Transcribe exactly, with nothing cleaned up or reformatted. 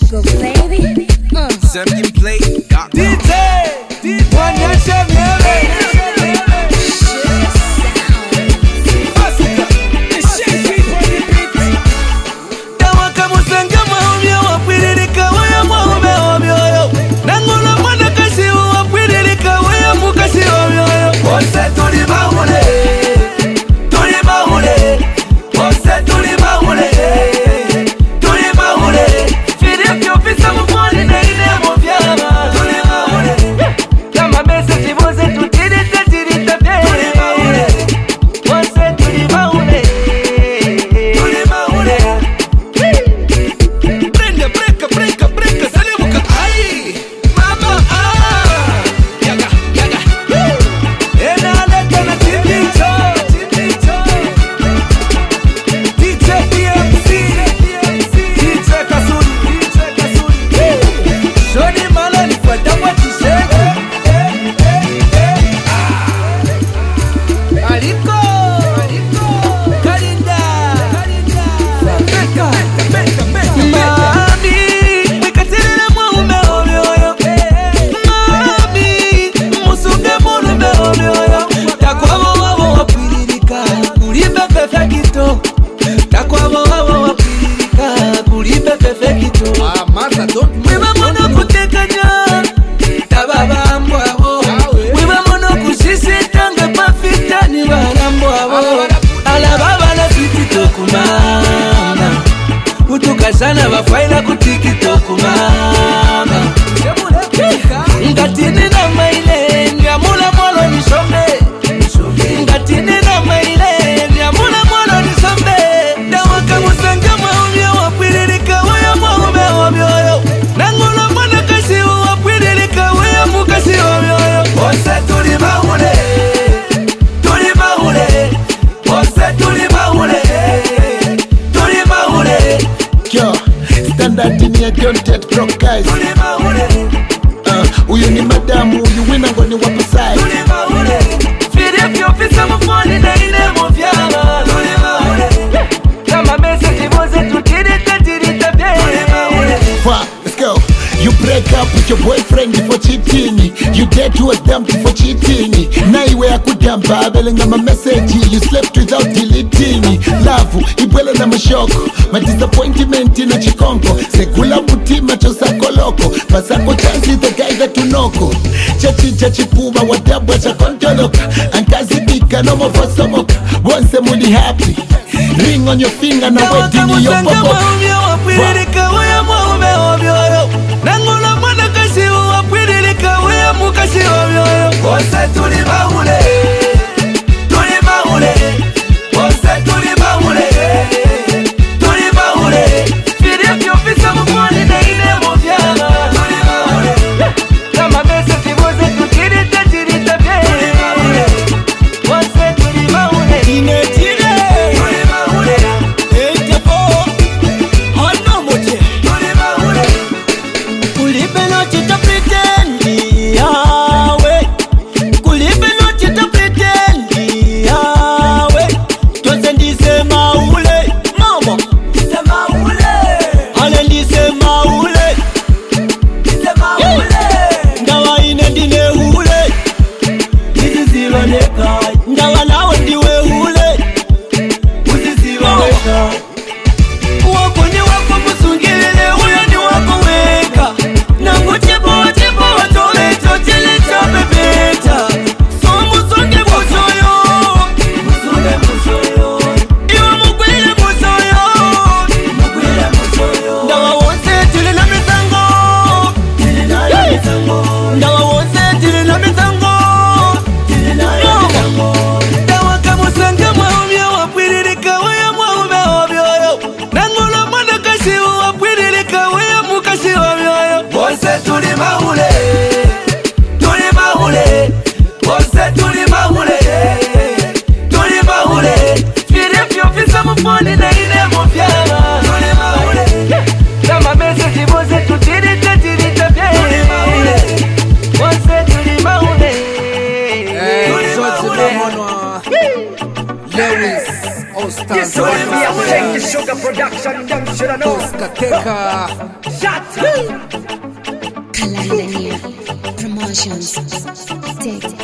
sugar, baby. Uh. Second plate, D J, D J, one your chef, sana bafaila ku TikTok mama ngatini na maile nyamula mwalo ni sombe ngatini na maile nyamula mwalo ni sombe dawa kama sanga maumia wapililika waya mwaume wa mioyo nangula mwana kasi wapililika waya mukasi wa mioyo ose tuli maule tuli maule ose tuli maule tuli maule yo, standard in here, don't get broke guys. Uh, uyu ni madamu, uyu wina ngoni wapo side. Fide kiofisa mfoni na ile movyama. Kama message moze tutirita tirita bie. Fuck, let's go. You break up with your boyfriend before cheating. You dead to a dump before cheating. Na iwe ya kudampa abelenga ma message. You slept without deleting. Love, ibwele na mashoko. Ma disappointment na chikonko. Segula mutima chosa koloko. Pasako chansi the guy that you noko. Chachi chachi puma wadabwa cha kontoloka. Ankazi bika no mo fosomoka. Once muli happy. Ring on your finger na wedding in your popo. Nangula mwana kasi wapwililika wea mukasi wa mioyo ose tuli maule tuli maule ose tuli maule tuli maule Fidia kiofisa mfoni na ile movyama tuli maule kama mese tiboze tutirita tirita bie tuli maule ose tuli maule inetire tuli maule eitepo ono moje tuli maule Kulipe no chita pretend, yawe. Kulipe no chita pretend. production, them shoulda know. Skateka. Shut. Kalandania Promotions. Take